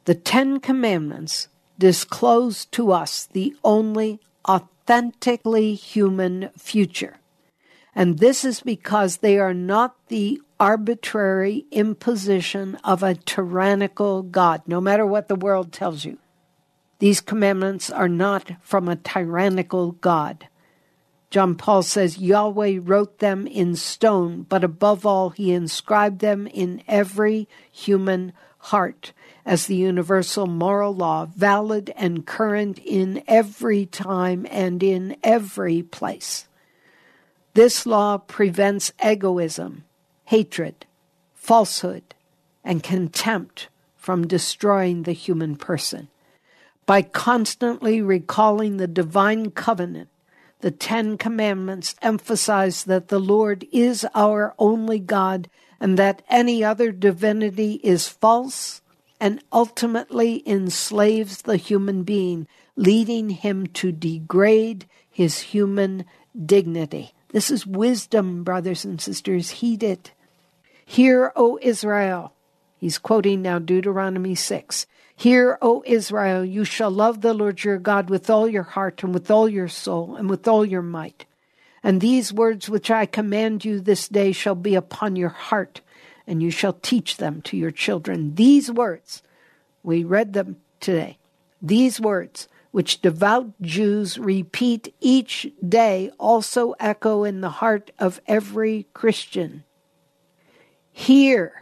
The Ten Commandments disclose to us the only authentically human future. And this is because they are not the arbitrary imposition of a tyrannical God, no matter what the world tells you. These commandments are not from a tyrannical God. John Paul says Yahweh wrote them in stone, but above all, he inscribed them in every human heart as the universal moral law, valid and current in every time and in every place. This law prevents egoism, hatred, falsehood, and contempt from destroying the human person. By constantly recalling the divine covenant, the Ten Commandments emphasize that the Lord is our only God and that any other divinity is false and ultimately enslaves the human being, leading him to degrade his human dignity. This is wisdom, brothers and sisters. Heed it. Hear, O Israel. He's quoting now Deuteronomy 6. Hear, O Israel, you shall love the Lord your God with all your heart and with all your soul and with all your might. And these words which I command you this day shall be upon your heart, and you shall teach them to your children. These words, we read them today, these words which devout Jews repeat each day also echo in the heart of every Christian. Hear.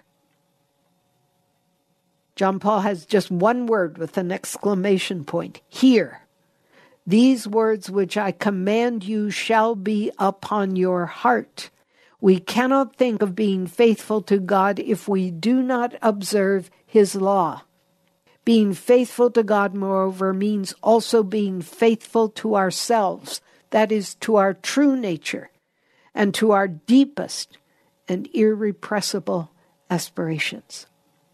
John Paul has just one word with an exclamation point. Hear. These words which I command you shall be upon your heart. We cannot think of being faithful to God if we do not observe his law. Being faithful to God, moreover, means also being faithful to ourselves, that is, to our true nature, and to our deepest and irrepressible aspirations.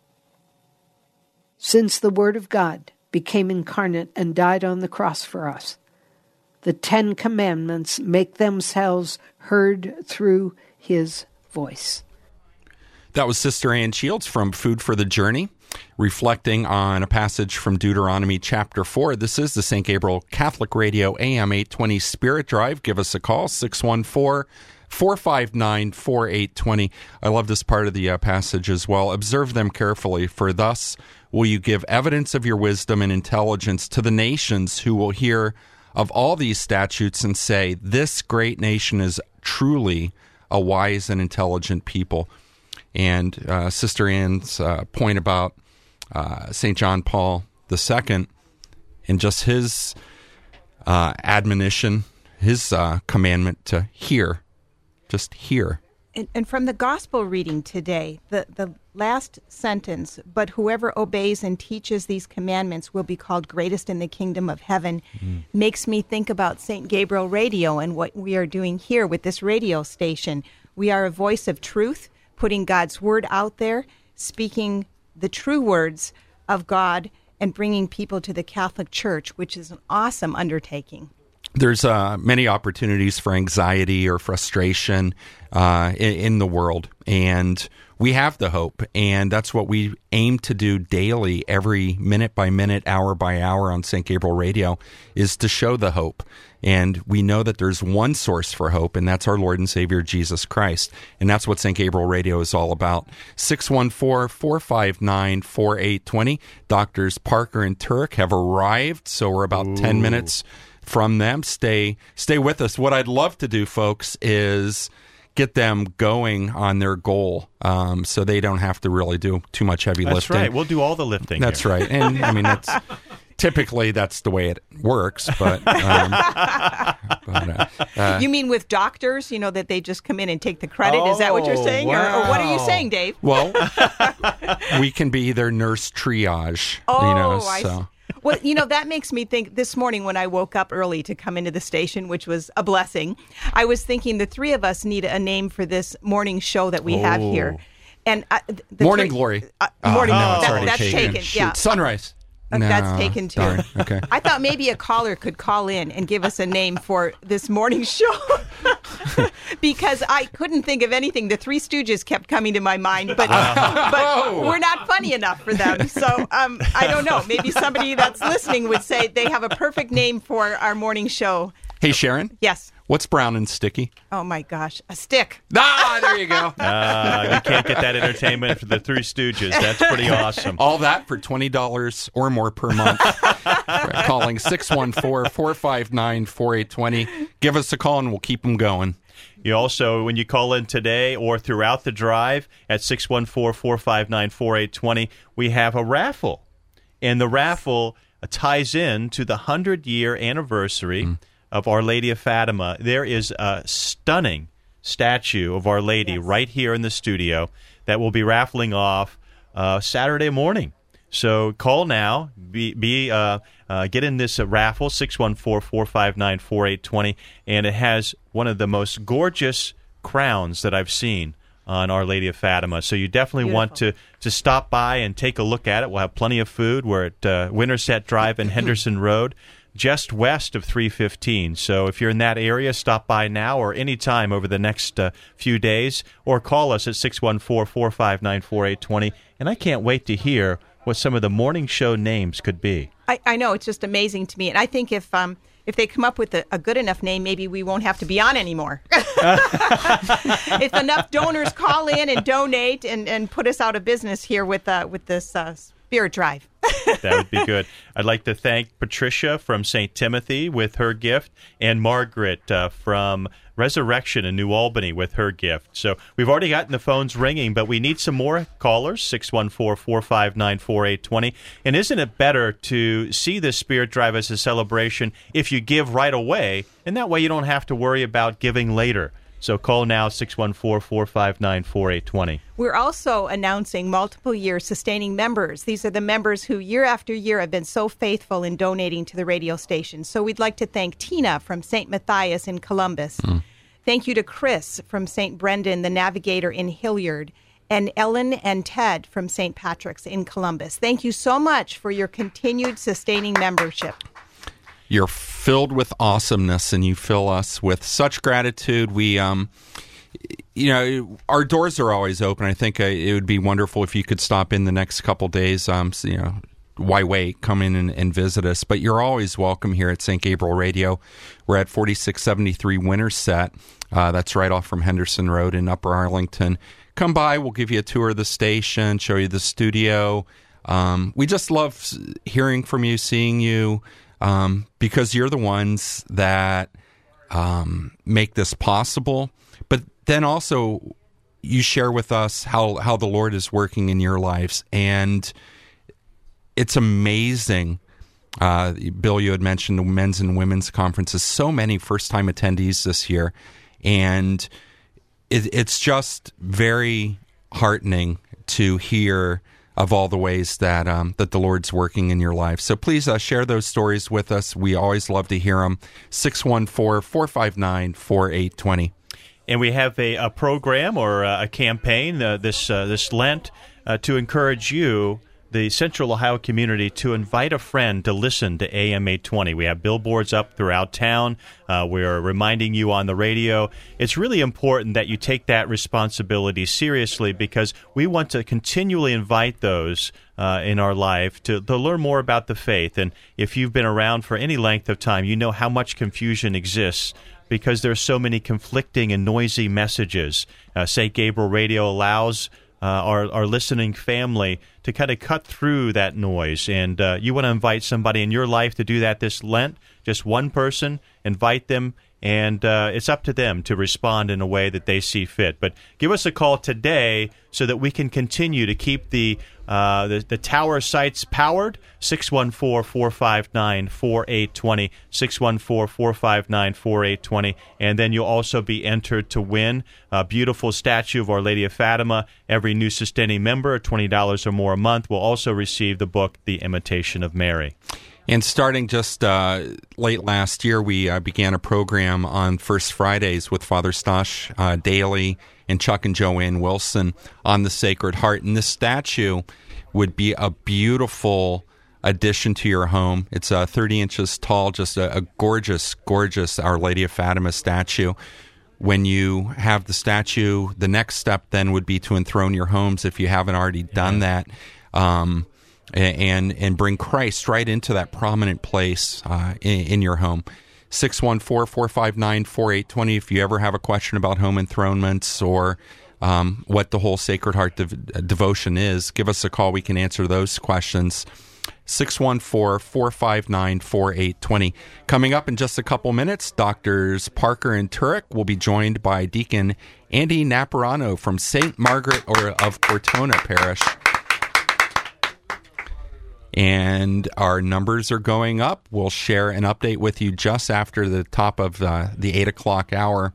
Since the Word of God became incarnate and died on the cross for us, the Ten Commandments make themselves heard through his voice. That was Sister Ann Shields from Food for the Journey, reflecting on a passage from Deuteronomy chapter 4. This is the St. Gabriel Catholic Radio AM 820 Spirit Drive. Give us a call, 614-459-4820. I love this part of the passage as well. Observe them carefully, for thus will you give evidence of your wisdom and intelligence to the nations who will hear of all these statutes and say, this great nation is truly a wise and intelligent people. And Sister Ann's point about St. John Paul II and just his admonition, his commandment to hear, just hear. And from the gospel reading today, the last sentence, but whoever obeys and teaches these commandments will be called greatest in the kingdom of heaven, makes me think about St. Gabriel Radio and what we are doing here with this radio station. We are a voice of truth, putting God's word out there, speaking the true words of God, and bringing people to the Catholic Church, which is an awesome undertaking. There's many opportunities for anxiety or frustration in the world, and we have the hope, and that's what we aim to do daily, every minute by minute, hour by hour on St. Gabriel Radio, is to show the hope. And we know that there's one source for hope, and that's our Lord and Savior, Jesus Christ. And that's what St. Gabriel Radio is all about. 614-459-4820. Doctors Parker and Turk have arrived, so we're about 10 minutes from them. Stay with us. What I'd love to do, folks, is get them going on their goal, so they don't have to really do too much heavy lifting. That's right. We'll do all the lifting. That's here. right. And I mean, typically that's the way it works. But you mean with doctors? You know, that they just come in and take the credit? Is that what you're saying, wow. or what are you saying, Dave? Well, we can be their nurse triage. I see. Well, that makes me think this morning when I woke up early to come into the station, which was a blessing, I was thinking the three of us need a name for this morning show that we have here. And Morning Glory. Morning No, that's taken. Yeah. Sunrise. That's taken too. Darn. Okay. I thought maybe a caller could call in and give us a name for this morning show because I couldn't think of anything. The Three Stooges kept coming to my mind, but we're not funny enough for them. So I don't know. Maybe somebody that's listening would say they have a perfect name for our morning show. Hey, Sharon? Yes. What's brown and sticky? Oh, my gosh. A stick. There you go. You can't get that entertainment for the Three Stooges. That's pretty awesome. All that for $20 or more per month. Calling 614-459-4820. Give us a call and we'll keep them going. You also, when you call in today or throughout the drive at 614-459-4820, we have a raffle. And the raffle ties in to the 100-year anniversary of Our Lady of Fatima. There is a stunning statue of Our Lady right here in the studio that will be raffling off Saturday morning. So call now, get in this raffle, 614-459-4820, and it has one of the most gorgeous crowns that I've seen on Our Lady of Fatima. So you definitely want to stop by and take a look at it. We'll have plenty of food. We're at Winterset Drive and Henderson Road, just west of 315. So if you're in that area, stop by now or any time over the next few days, or call us at 614-459-4820. And I can't wait to hear what some of the morning show names could be. I know, it's just amazing to me. And I think if they come up with a good enough name, maybe we won't have to be on anymore. If enough donors call in and donate and put us out of business here with this Spirit Drive. That would be good. I'd like to thank Patricia from St. Timothy with her gift, and Margaret from Resurrection in New Albany with her gift. So we've already gotten the phones ringing, but we need some more callers, 614-459-4820. And isn't it better to see the Spirit Drive as a celebration if you give right away, and that way you don't have to worry about giving later? So call now, 614-459-4820. We're also announcing multiple-year sustaining members. These are the members who year after year have been so faithful in donating to the radio station. So we'd like to thank Tina from St. Matthias in Columbus. Thank you to Chris from St. Brendan, the Navigator in Hilliard, and Ellen and Ted from St. Patrick's in Columbus. Thank you so much for your continued sustaining membership. You're filled with awesomeness, and you fill us with such gratitude. We, our doors are always open. I think it would be wonderful if you could stop in the next couple days. Why wait? Come in and visit us. But you're always welcome here at St. Gabriel Radio. We're at 4673 Winterset. That's right off from Henderson Road in Upper Arlington. Come by. We'll give you a tour of the station, show you the studio. We just love hearing from you, seeing you. Because you're the ones that make this possible. But then also you share with us how the Lord is working in your lives. And it's amazing. Bill, you had mentioned the men's and women's conferences. So many first-time attendees this year. And it's just very heartening to hear of all the ways that that the Lord's working in your life. So please share those stories with us. We always love to hear them. 614-459-4820. And we have a program or a campaign this Lent to encourage you, the Central Ohio community, to invite a friend to listen to AM 820. We have billboards up throughout town. We're reminding you on the radio. It's really important that you take that responsibility seriously, because we want to continually invite those in our life to learn more about the faith. And if you've been around for any length of time, you know how much confusion exists because there's so many conflicting and noisy messages. St. Gabriel Radio allows our listening family to kind of cut through that noise. And you want to invite somebody in your life to do that this Lent, just one person, invite them, and it's up to them to respond in a way that they see fit. But give us a call today so that we can continue to keep the tower sites powered. 614-459-4820, 614-459-4820, and then you'll also be entered to win a beautiful statue of Our Lady of Fatima. Every new sustaining member, $20 or more a month, will also receive the book, The Imitation of Mary. And starting just late last year, we began a program on First Fridays with Father Stosh Daly and Chuck and Joanne Wilson on the Sacred Heart. And this statue would be a beautiful addition to your home. It's 30 inches tall, just a gorgeous, gorgeous Our Lady of Fatima statue. When you have the statue, the next step then would be to enthrone your homes if you haven't already done that, and bring Christ right into that prominent place in your home. 614-459-4820 if you ever have a question about home enthronements or what the whole Sacred Heart devotion is. Give us a call. We can answer those questions. 614-459-4820. Coming up in just a couple minutes, Doctors Parker and Turek will be joined by Deacon Andy Naparano from St. Margaret of Cortona Parish. And our numbers are going up. We'll share an update with you just after the top of the 8 o'clock hour.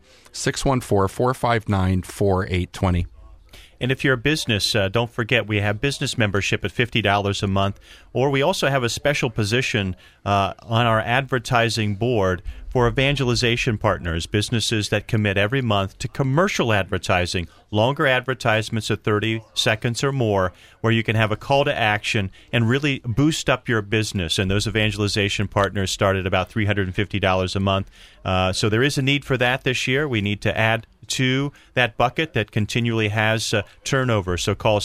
614-459-4820. And if you're a business, don't forget we have business membership at $50 a month, or we also have a special position on our advertising board for evangelization partners, businesses that commit every month to commercial advertising, longer advertisements of 30 seconds or more, where you can have a call to action and really boost up your business. And those evangelization partners start at about $350 a month. So there is a need for that this year. We need to add to that bucket that continually has turnover. So call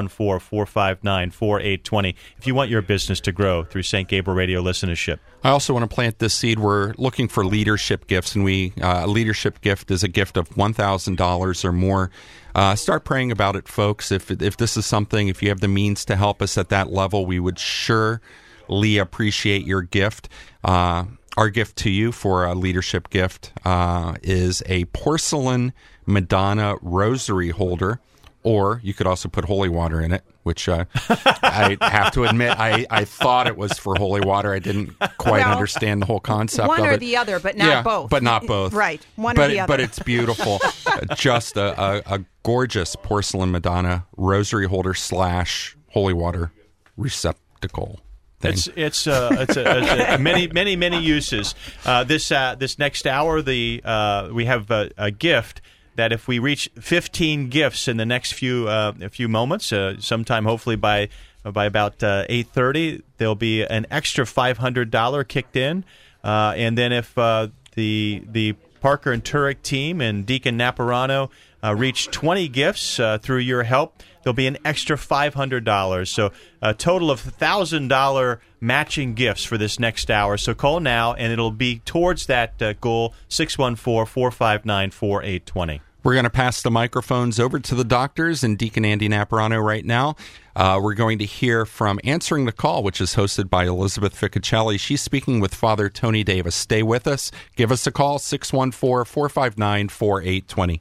614-459-4820 if you want your business to grow through St. Gabriel Radio listenership. I also want to plant this seed. We're looking for leadership gifts, and a leadership gift is a gift of $1,000 or more. Start praying about it, folks. If this is something, if you have the means to help us at that level, we would surely appreciate your gift. Our gift to you for a leadership gift is a porcelain Madonna rosary holder, or you could also put holy water in it, which I have to admit, I thought it was for holy water. I didn't quite understand the whole concept of it. One or the other, but not both. But not both. Right, one or the other. But it's beautiful. Just a gorgeous porcelain Madonna rosary holder / holy water receptacle. It's many uses. This next hour, we have a gift that if we reach 15 gifts in the next few moments, sometime hopefully by about 8:30, there'll be an extra $500 kicked in, and then if the Parker and Turek team and Deacon Naparano reach 20 gifts through your help, there'll be an extra $500. So a total of $1,000 matching gifts for this next hour. So call now, and it'll be towards that goal, 614-459-4820. We're going to pass the microphones over to the doctors and Deacon Andy Naparano right now. We're going to hear from Answering the Call, which is hosted by Elizabeth Ficcicelli. She's speaking with Father Tony Davis. Stay with us. Give us a call, 614-459-4820.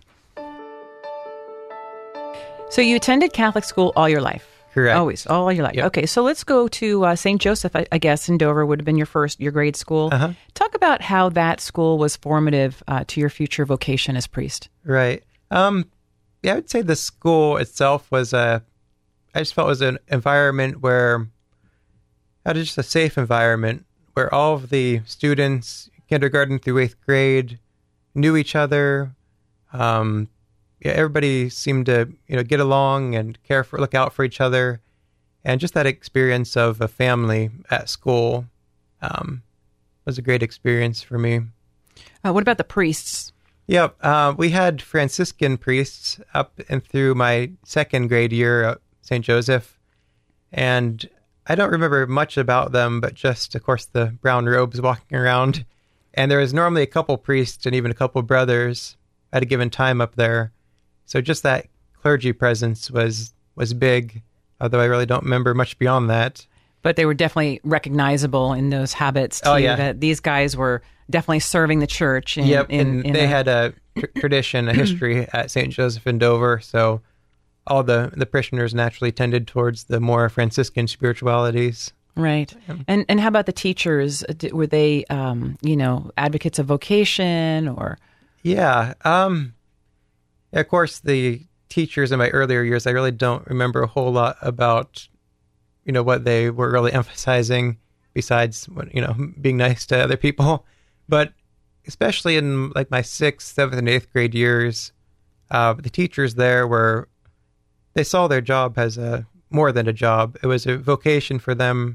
So you attended Catholic school all your life? Correct. Always, all your life. Yep. Okay, so let's go to St. Joseph, I guess, in Dover would have been your grade school. Uh-huh. Talk about how that school was formative to your future vocation as priest. Right. I would say the school itself was I just felt it was an environment where, just a safe environment where all of the students, kindergarten through 8th grade, knew each other. Everybody seemed to, get along and look out for each other. And just that experience of a family at school was a great experience for me. What about the priests? Yep. We had Franciscan priests up and through my 2nd grade year at St. Joseph. And I don't remember much about them, but just, of course, the brown robes walking around. And there was normally a couple priests and even a couple brothers at a given time up there. So just that clergy presence was big, although I really don't remember much beyond that. But they were definitely recognizable in those habits, too, that these guys were definitely serving the church. They had a tradition, a history at St. Joseph in Dover, so all the parishioners naturally tended towards the more Franciscan spiritualities. Right. And how about the teachers? Were they, advocates of vocation or? Yeah. Of course, the teachers in my earlier years, I really don't remember a whole lot about, what they were really emphasizing besides, being nice to other people. But especially in like my 6th, 7th, and 8th grade years, the teachers there they saw their job as more than a job. It was a vocation for them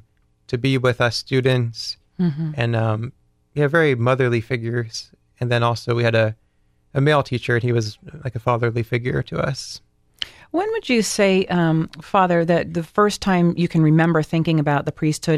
to be with us students, and very motherly figures. And then also we had a male teacher, and he was like a fatherly figure to us. When would you say, Father, that the first time you can remember thinking about the priesthood